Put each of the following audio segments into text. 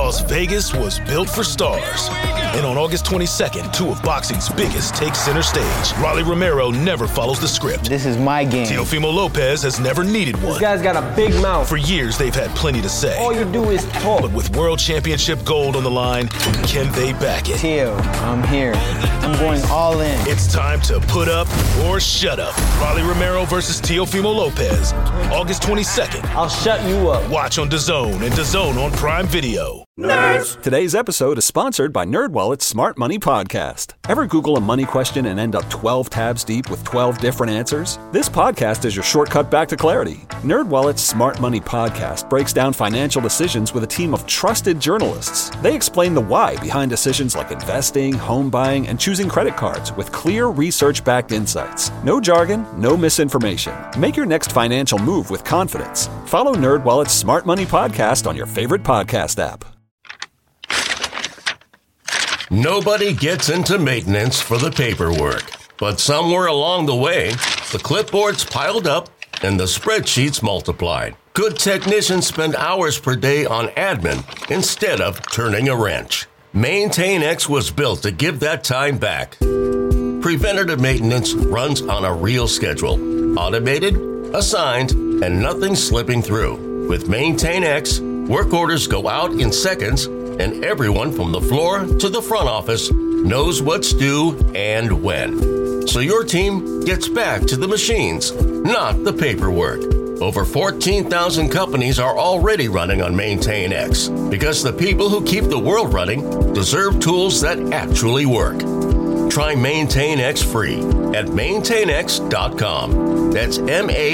Las Vegas was built for stars. And on August 22nd, two of boxing's biggest take center stage. Rolly Romero never follows the script. This is my game. Teofimo Lopez has never needed one. This guy's got a big mouth. For years, they've had plenty to say. All you do is talk. But with World Championship gold on the line, can they back it? Teo, I'm here. I'm going all in. It's time to put up or shut up. Rolly Romero versus Teofimo Lopez, August 22nd. I'll shut you up. Watch on DAZN and DAZN on Prime Video. Nerds! Today's episode is sponsored by NerdWallet's Smart Money Podcast. Ever Google a money question and end up 12 tabs deep with 12 different answers? This podcast is your shortcut back to clarity. NerdWallet's Smart Money Podcast breaks down financial decisions with a team of trusted journalists. They explain the why behind decisions like investing, home buying, and choosing credit cards with clear research-backed insights. No jargon, no misinformation. Make your next financial move with confidence. Follow NerdWallet's Smart Money Podcast on your favorite podcast app. Nobody gets into maintenance for the paperwork, but somewhere along the way, the clipboards piled up and the spreadsheets multiplied. Good technicians spend hours per day on admin instead of turning a wrench. MaintainX was built to give that time back. Preventative maintenance runs on a real schedule, automated, assigned, and nothing slipping through. With MaintainX, work orders go out in seconds, and everyone from the floor to the front office knows what's due and when. So your team gets back to the machines, not the paperwork. Over 14,000 companies are already running on MaintainX because the people who keep the world running deserve tools that actually work. Try MaintainX free at maintainx.com. That's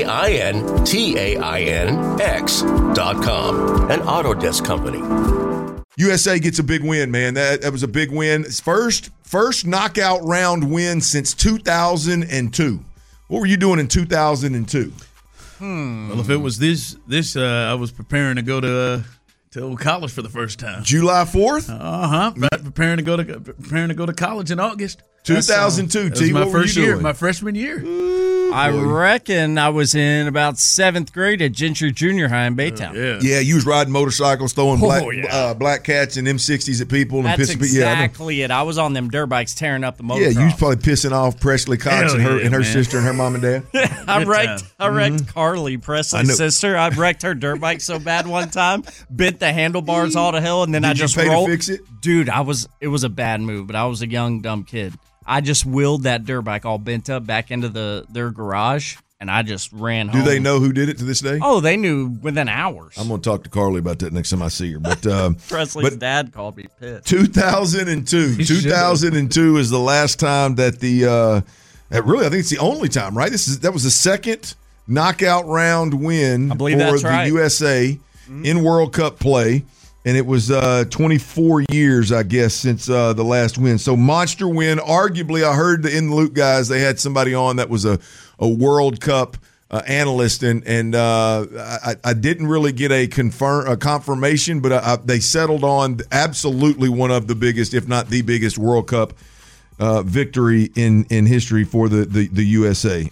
MaintainX.com. An Autodesk company. USA gets a big win, man. That was a big win. First knockout round win since 2002. What were you doing in 2002? Well, if it was this, I was preparing to go to college for the first time. July 4th? Preparing to go to college in August. 2002. T, my what were you first year, doing? my freshman year. I reckon I was in about 7th grade at Gentry Junior High in Baytown. Yeah, you was riding motorcycles, throwing black cats and M60s at people. And That's pissing exactly it. I was on them dirt bikes tearing up the motocross. Yeah, you was probably pissing off Presley Cox and her sister and her mom and dad. I wrecked Carly, Presley's sister. I wrecked her dirt bike so bad one time, bent the handlebars all to hell, and then I just rolled. To fix it? Dude, it was a bad move, but I was a young, dumb kid. I just wheeled that dirt bike all bent up back into their garage, and I just ran home. Do they know who did it to this day? Oh, they knew within hours. I'm going to talk to Carly about that next time I see her. But Presley's dad called me pissed. 2002. 2002 is the last time that I think it's the only time, right? That was the second knockout round win for the USA in World Cup play. And it was 24 years, I guess, since the last win. So monster win. Arguably, I heard the In the Loop guys, they had somebody on that was a World Cup analyst, and I didn't really get a confirmation, but they settled on absolutely one of the biggest, if not the biggest, World Cup victory in history for the USA.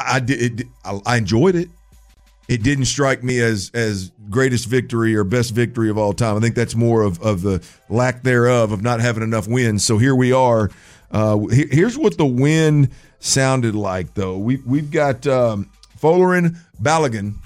I enjoyed it. It didn't strike me as greatest victory or best victory of all time. I think that's more of the lack thereof of not having enough wins. So here we are. Here's what the win sounded like, though. We've got Folarin Balogun,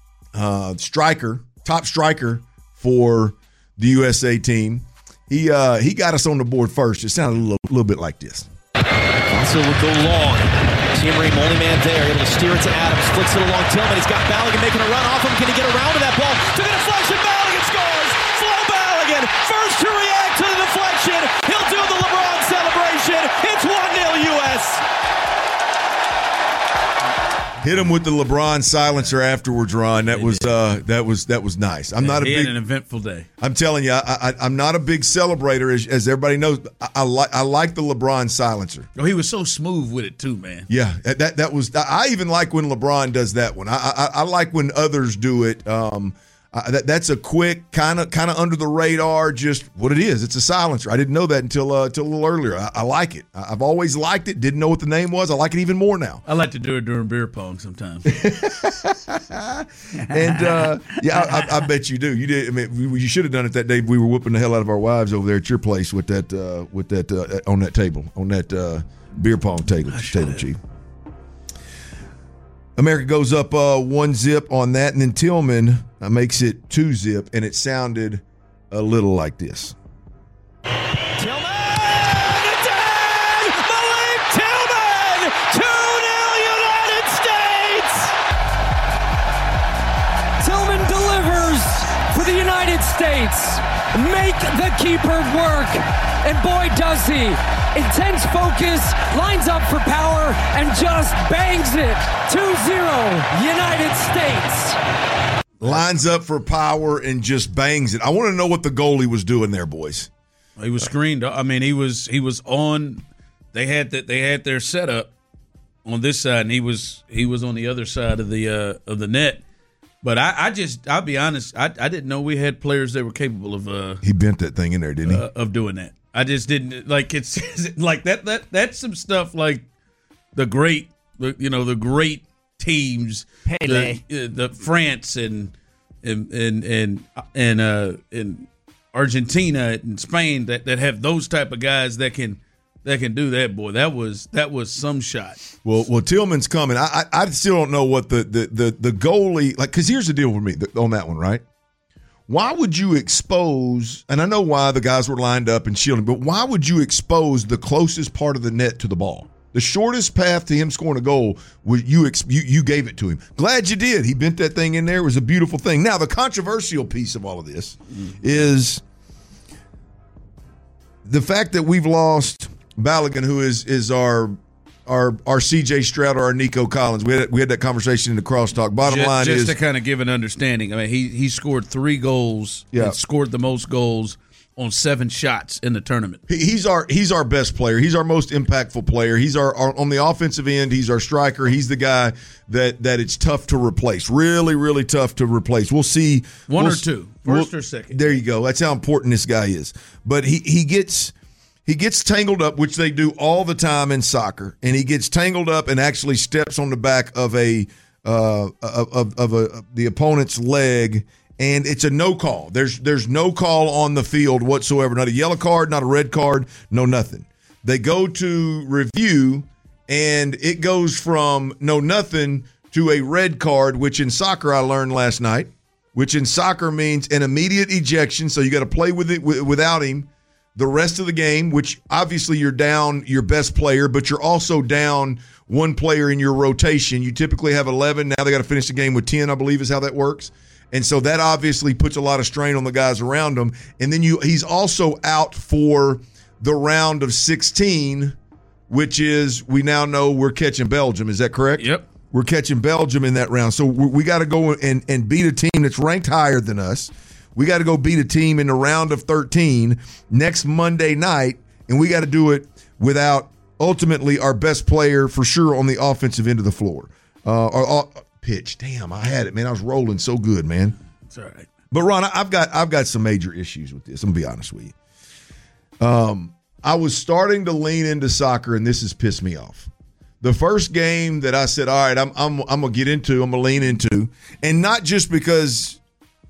top striker for the USA team. He got us on the board first. It sounded a little bit like this. Also will go long. Team Ream, only man there, able to steer it to Adams, flicks it along Tillman. He's got Balogun making a run off him. Can he get around to that ball? To the deflection, Balogun scores! Flo Balogun, first to react to the deflection. He'll do the LeBron celebration. It's 1-0 U.S. Hit him with the LeBron silencer afterwards, Ron. That was nice. I'm not a big, an eventful day. I'm telling you, I'm not a big celebrator, as everybody knows. I like the LeBron silencer. Oh, he was so smooth with it too, man. Yeah, that was. I even like when LeBron does that one. I like when others do it. That's a quick, kind of under the radar, just what it is. It's a silencer. I didn't know that until a little earlier. I like it. I've always liked it. Didn't know what the name was. I like it even more now. I like to do it during beer pong sometimes. And I bet you do. You did. I mean, you should have done it that day. We were whooping the hell out of our wives over there at your place with that on that table, on that beer pong table, Chief. America goes up 1-0 on that, and then Tillman makes it 2-0, and it sounded a little like this. Tillman! Malik Tillman! 2-0 United States! Tillman delivers for the United States. Make the keeper work. And boy, does he. Intense focus, lines up for power, and just bangs it. 2-0, United States. Lines up for power and just bangs it. I want to know what the goalie was doing there, boys. He was screened. I mean, he was on. They had their setup on this side, and he was on the other side of the net. But I'll be honest, I didn't know we had players that were capable of. He bent that thing in there, didn't he? Of doing that. I just didn't like it's like that. That's some stuff like the great teams, Pele, the France and Argentina and Spain that have those type of guys that can do that. Boy, that was some shot. Well, Tillman's coming. I still don't know what the goalie like, because here's the deal with me on that one, right? Why would you expose, and I know why the guys were lined up and shielding, but why would you expose the closest part of the net to the ball? The shortest path to him scoring a goal, you gave it to him. Glad you did. He bent that thing in there. It was a beautiful thing. Now, the controversial piece of all of this is the fact that we've lost Balogun, who is our C.J. Stroud or our Nico Collins. We had that conversation in the crosstalk. Bottom line is, just to kind of give an understanding. I mean, he scored 3 goals. Yeah. And scored the most goals on 7 shots in the tournament. He's our best player. He's our most impactful player. He's our on the offensive end. He's our striker. He's the guy that it's tough to replace. Really, really tough to replace. We'll see one or two, first or second. There you go. That's how important this guy is. But he gets tangled up, which they do all the time in soccer, and he gets tangled up and actually steps on the back of the opponent's leg, and it's a no call. There's no call on the field whatsoever. Not a yellow card, not a red card, no nothing. They go to review, and it goes from no nothing to a red card, which in soccer I learned last night, which in soccer means an immediate ejection. So you got to play with it without him the rest of the game, which obviously you're down your best player, but you're also down one player in your rotation. You typically have 11. Now they got to finish the game with 10, I believe is how that works. And so that obviously puts a lot of strain on the guys around him. And then he's also out for the round of 16, which is, we now know we're catching Belgium. Is that correct? Yep. We're catching Belgium in that round. So we got to go and beat a team that's ranked higher than us. We got to go beat a team in the round of 13 next Monday night, and we got to do it without ultimately our best player for sure on the offensive end of the floor. Pitch. Damn, I had it, man. I was rolling so good, man. It's all right. But Ron, I've got some major issues with this. I'm gonna be honest with you. I was starting to lean into soccer, and this has pissed me off. The first game that I said, all right, I'm gonna get into, I'm gonna lean into, and not just because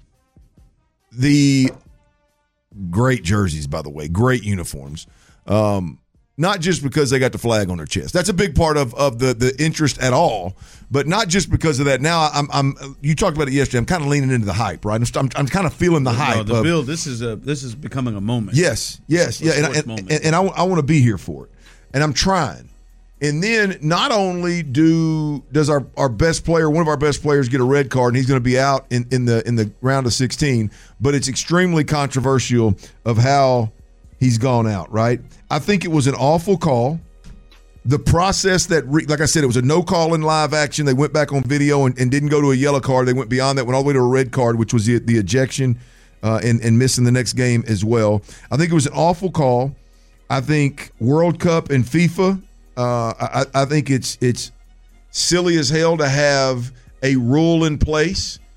the great jerseys, by the way, great uniforms. Not just because they got the flag on their chest. That's a big part of the interest at all, but not just because of that. Now, you talked about it yesterday. I'm kind of leaning into the hype, right? I'm kind of feeling the hype. The Bill, this is becoming a moment. Yes, yeah, and I want to be here for it, and I'm trying. And then not only does our best player, one of our best players, get a red card, and he's going to be out in the round of 16, but it's extremely controversial of how he's gone out, right? I think it was an awful call. The process like I said, it was a no call in live action. They went back on video and didn't go to a yellow card. They went beyond that, went all the way to a red card, which was the ejection and missing the next game as well. I think it was an awful call. I think World Cup and FIFA, I think it's silly as hell to have a rule in place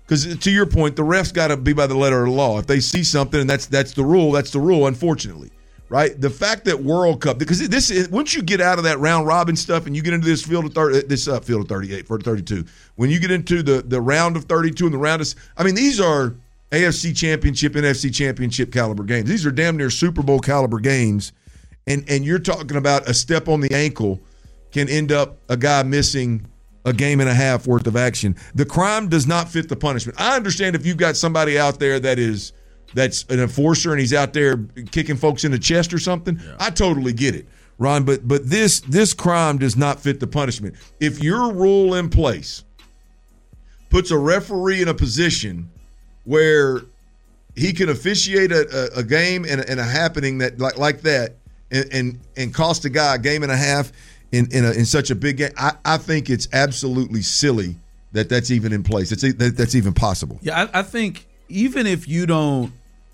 because to your point, the refs got to be by the letter of the law. If they see something and that's the rule, that's the rule, unfortunately. Right? The fact that World Cup, because this once you get out of that round robin stuff and you get into this field of 38 for 32, when you get into the round of 32 and the round of, I mean, these are AFC Championship, NFC Championship caliber games. These are damn near Super Bowl caliber games, and you're talking about a step on the ankle can end up a guy missing a game and a half worth of action. The crime does not fit the punishment. I understand if you've got somebody out there that's an enforcer and he's out there kicking folks in the chest or something. Yeah. I totally get it, Ron. But this crime does not fit the punishment. If your rule in place puts a referee in a position where he can officiate a game and a happening that like that and cost a guy a game and a half in such a big game, I think it's absolutely silly that's even in place. That's even possible. Yeah, I think even if you don't,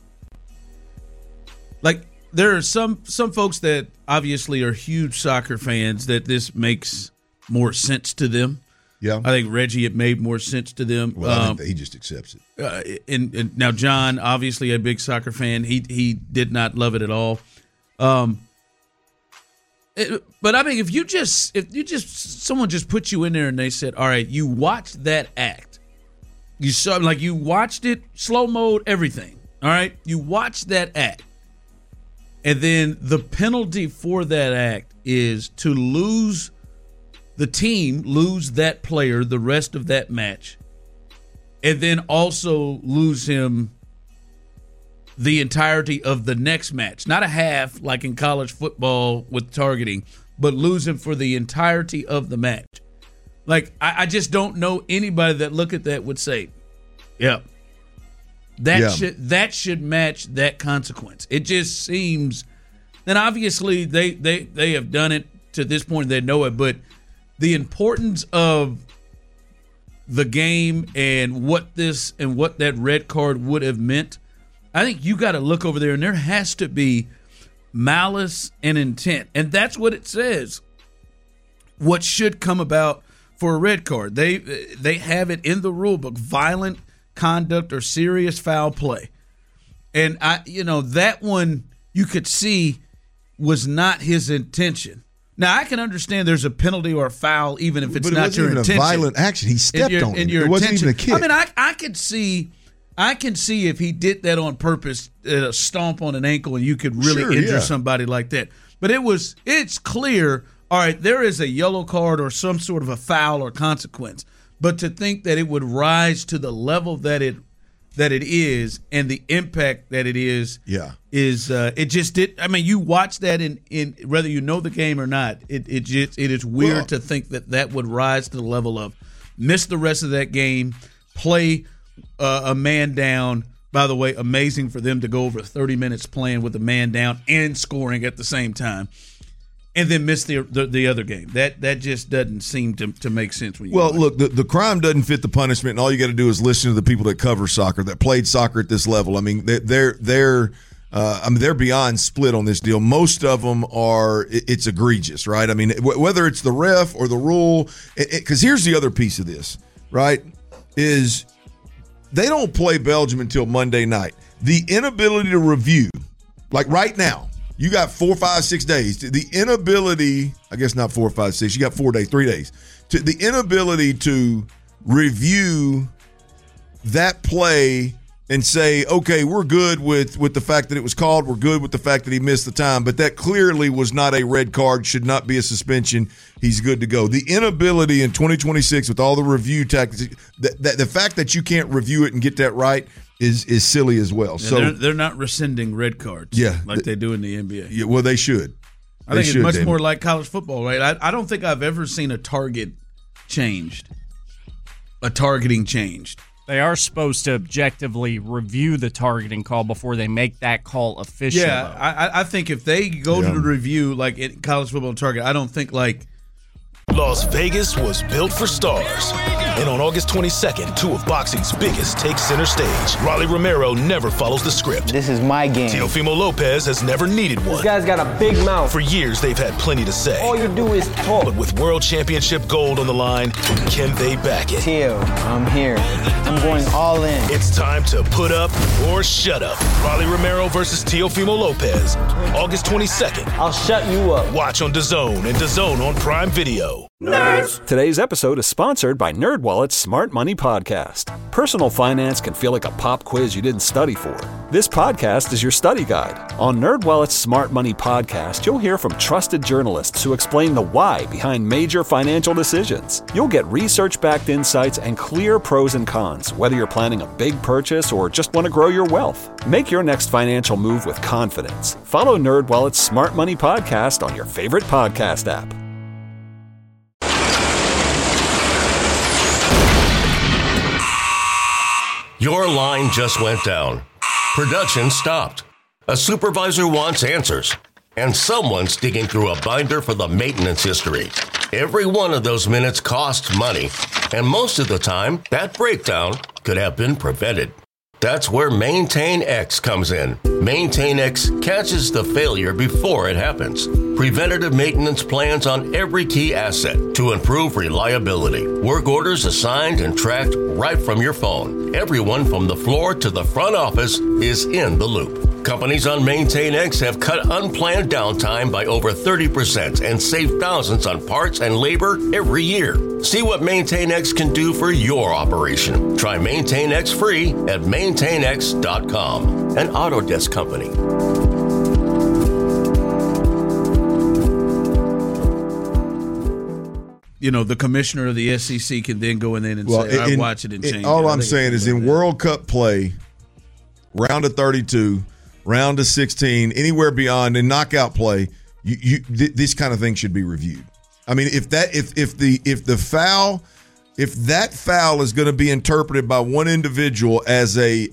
like, there are some folks that obviously are huge soccer fans that this makes more sense to them. Yeah, I think Reggie, it made more sense to them. Well, I think that he just accepts it. And now John, obviously a big soccer fan, he did not love it at all. But I mean, if someone just put you in there and they said, all right, you watched that act. You saw, like, you watched it, slow mode, everything. All right, you watched that act, and then the penalty for that act is to lose that player the rest of that match, and then also lose him the entirety of the next match. Not a half like in college football with targeting, but lose him for the entirety of the match. Like, I just don't know anybody that look at that would say, yep, that should match that consequence. It just seems, and obviously they have done it to this point, they know it, but the importance of the game and what that red card would have meant, I think you got to look over there, and there has to be malice and intent, and that's what it says. What should come about for a red card? They have it in the rule book: violent conduct or serious foul play, and that one you could see was not his intention. Now, I can understand there's a penalty or a foul even if it's not your intention. But it wasn't even a violent action. He stepped on it. It wasn't even a kick. I mean, I can see if he did that on purpose, a stomp on an ankle, and you could really injure somebody like that. But it's clear, all right, there is a yellow card or some sort of a foul or consequence. But to think that it would rise to the level that it is and the impact that it is it just did. I mean, you watch that in whether you know the game or not, it is weird to think that would rise to the level of miss the rest of that game, play a man down. By the way, amazing for them to go over 30 minutes playing with a man down and scoring at the same time, and then miss the other game. That just doesn't seem to make sense. When you look, the crime doesn't fit the punishment, and all you got to do is listen to the people that cover soccer, that played soccer at this level. I mean, they're beyond split on this deal. Most of them are. It's egregious, right? I mean, whether it's the ref or the rule, because here's the other piece of this, right? Is they don't play Belgium until Monday night. The inability to review, like right now, you got 4, 5, 6 days. The inability, I guess not 4, 5, 6, you got 4 days, 3 days. The inability to review that play and say, okay, we're good with the fact that it was called. We're good with the fact that he missed the time. But that clearly was not a red card, should not be a suspension. He's good to go. The inability in 2026 with all the review tactics, the fact that you can't review it and get that right is silly as well. Yeah, so they're not rescinding red cards like they do in the NBA. Yeah, well, they should. I think it's much more like college football, right? I don't think I've ever seen a targeting changed. They are supposed to objectively review the targeting call before they make that call official. Yeah, I think if they go to the review, like in college football target, I don't think like Las Vegas was built for stars. And on August 22nd, two of boxing's biggest take center stage. Rolly Romero never follows the script. This is my game. Teofimo Lopez has never needed one. This guy's got a big mouth. For years, they've had plenty to say. All you do is talk. But with World Championship gold on the line, can they back it? Teo, I'm here. I'm going all in. It's time to put up or shut up. Rolly Romero versus Teofimo Lopez, August 22nd. I'll shut you up. Watch on DAZN and DAZN on Prime Video. Nerds! Today's episode is sponsored by NerdWallet's Smart Money Podcast. Personal finance can feel like a pop quiz you didn't study for. This podcast is your study guide. On NerdWallet's Smart Money Podcast, you'll hear from trusted journalists who explain the why behind major financial decisions. You'll get research-backed insights and clear pros and cons, whether you're planning a big purchase or just want to grow your wealth. Make your next financial move with confidence. Follow NerdWallet's Smart Money Podcast on your favorite podcast app. Your line just went down. Production stopped. A supervisor wants answers. And someone's digging through a binder for the maintenance history. Every one of those minutes costs money. And most of the time, that breakdown could have been prevented. That's where MaintainX comes in. MaintainX catches the failure before it happens. Preventative maintenance plans on every key asset to improve reliability. Work orders assigned and tracked right from your phone. Everyone from the floor to the front office is in the loop. Companies on MaintainX have cut unplanned downtime by over 30% and saved thousands on parts and labor every year. See what MaintainX can do for your operation. Try MaintainX free at MaintainX.com, an Autodesk company. You know, the commissioner of the SEC can then go in there and say, I watch it and change it. All I'm saying is in World Cup play, round of 32, round of 16, anywhere beyond, in knockout play, this kind of thing should be reviewed. I mean, if that foul is going to be interpreted by one individual as a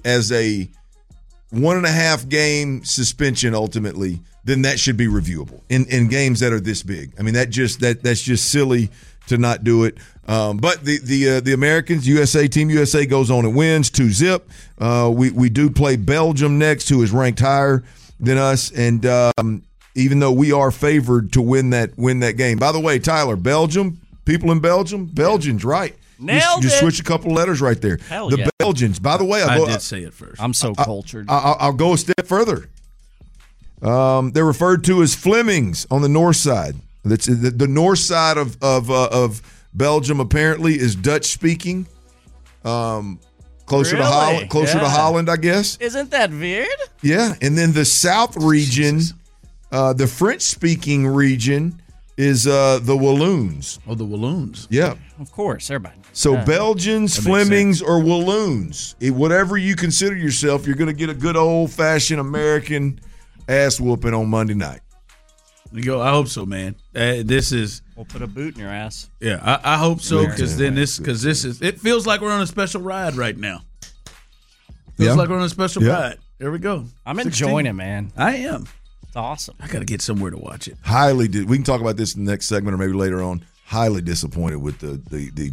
1.5 game suspension ultimately, then that should be reviewable in games that are this big. I mean, that's just silly to not do it. But the Americans, Team USA goes on and wins 2-0. We do play Belgium next, who is ranked higher than us, and even though we are favored to win that game. By the way, Tyler, Belgium, people in Belgium, Belgians, right? Nailed you it. switch a couple letters right there. Hell the yeah. Belgians. By the way, I did say it first. I'm so cultured. I'll go a step further. They're referred to as Flemings on the north side. That's the north side of Belgium. Apparently, is Dutch speaking. Closer to Holland, I guess. Isn't that weird? Yeah, and then the south region, the French speaking region, is the Walloons. Oh, the Walloons. Yeah, of course, everybody. So Belgians, Flemings, or Walloons, whatever you consider yourself, you're going to get a good old fashioned American ass whooping on Monday night. You go. I hope so, man. This is. We'll put a boot in your ass. Yeah, I hope so, because this is. It feels like we're on a special ride right now. Feels like we're on a special ride. There we go. I'm enjoying it, man. I am. It's awesome. I got to get somewhere to watch it. We can talk about this in the next segment or maybe later on. Highly disappointed with the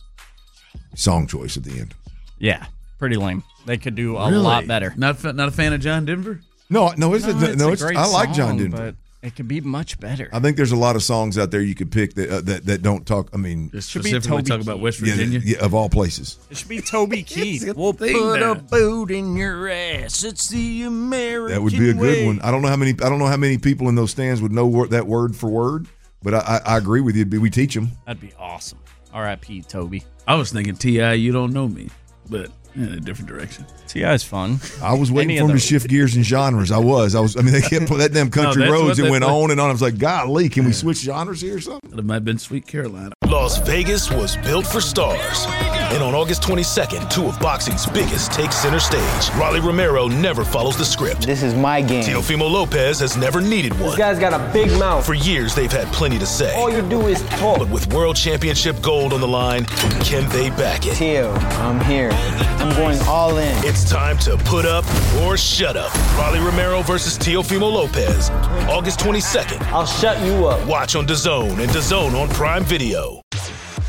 song choice at the end. Yeah, pretty lame. They could do a lot better. Not a fan of John Denver? No, it's I like John Denver. But it could be much better. I think there's a lot of songs out there you could pick that don't talk. I mean, just specifically talk about West Virginia. Yeah, of all places. It should be Toby Keith. We'll put a boot in your ass. It's the American way. That would be a good one. I don't know how many people in those stands would know that word for word, but I agree with you. We teach them. That'd be awesome. R.I.P. Toby. I was thinking T.I. You don't know me, but in a different direction. T.I.'s fun. I was waiting for him to shift gears and genres. I mean, they kept putting that damn country roads and went on and on. I was like, golly, can we switch genres here or something? It might have been Sweet Carolina. Las Vegas was built for stars. And on August 22nd, two of boxing's biggest take center stage. Rolly Romero never follows the script. This is my game. Teofimo Lopez has never needed one. This guy's got a big mouth. For years, they've had plenty to say. All you do is talk. But with World Championship gold on the line, can they back it? Teo, I'm here. I'm going all in. It's time to put up or shut up. Rolly Romero versus Teofimo Lopez, August 22nd. I'll shut you up. Watch on DAZN and DAZN on Prime Video.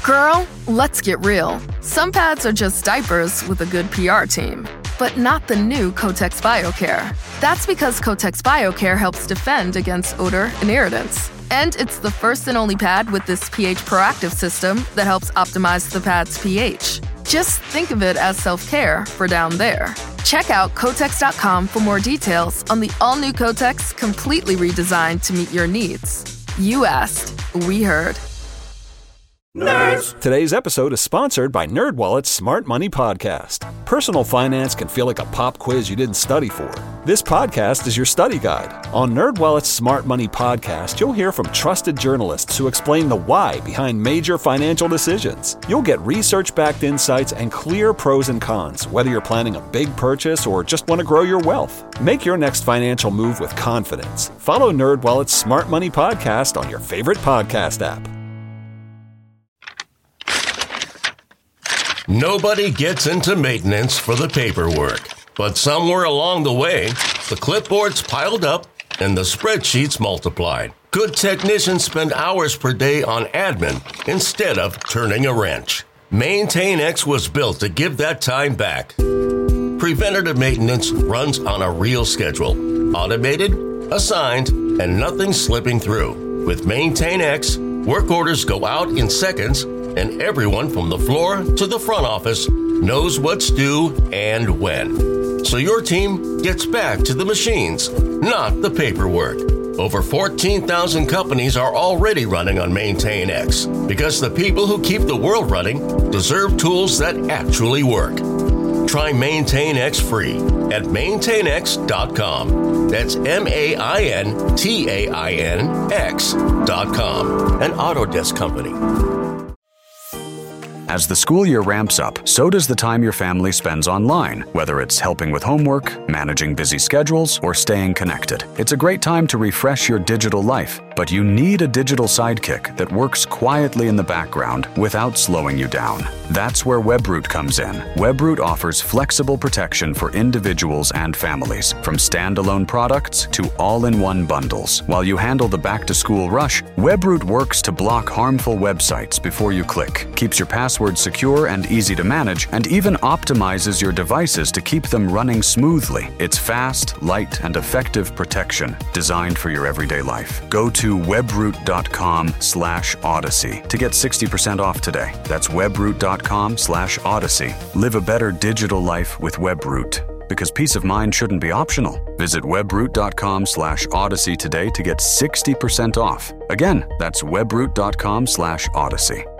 Girl, let's get real. Some pads are just diapers with a good PR team, but not the new Kotex BioCare. That's because Kotex BioCare helps defend against odor and irritants. And it's the first and only pad with this pH proactive system that helps optimize the pad's pH. Just think of it as self-care for down there. Check out Kotex.com for more details on the all-new Kotex, completely redesigned to meet your needs. You asked, we heard. Nerds! Today's episode is sponsored by NerdWallet's Smart Money Podcast. Personal finance can feel like a pop quiz you didn't study for. This podcast is your study guide. On NerdWallet's Smart Money Podcast, you'll hear from trusted journalists who explain the why behind major financial decisions. You'll get research-backed insights and clear pros and cons, whether you're planning a big purchase or just want to grow your wealth. Make your next financial move with confidence. Follow NerdWallet's Smart Money Podcast on your favorite podcast app. Nobody gets into maintenance for the paperwork, but somewhere along the way, the clipboards piled up and the spreadsheets multiplied. Good technicians spend hours per day on admin instead of turning a wrench. MaintainX was built to give that time back. Preventative maintenance runs on a real schedule, automated, assigned, and nothing slipping through. With MaintainX, work orders go out in seconds, and everyone from the floor to the front office knows what's due and when. So your team gets back to the machines, not the paperwork. Over 14,000 companies are already running on MaintainX because the people who keep the world running deserve tools that actually work. Try MaintainX free at maintainx.com. That's MaintainX.com. An Autodesk company. As the school year ramps up, so does the time your family spends online, whether it's helping with homework, managing busy schedules, or staying connected. It's a great time to refresh your digital life, but you need a digital sidekick that works quietly in the background without slowing you down. That's where Webroot comes in. Webroot offers flexible protection for individuals and families, from standalone products to all-in-one bundles. While you handle the back-to-school rush, Webroot works to block harmful websites before you click, keeps your password secure and easy to manage, and even optimizes your devices to keep them running smoothly. It's fast, light, and effective protection designed for your everyday life. Go to webroot.com/Odyssey to get 60% off today. That's webroot.com/Odyssey. Live a better digital life with Webroot, because peace of mind shouldn't be optional. Visit webroot.com/Odyssey today to get 60% off. Again, that's webroot.com/Odyssey.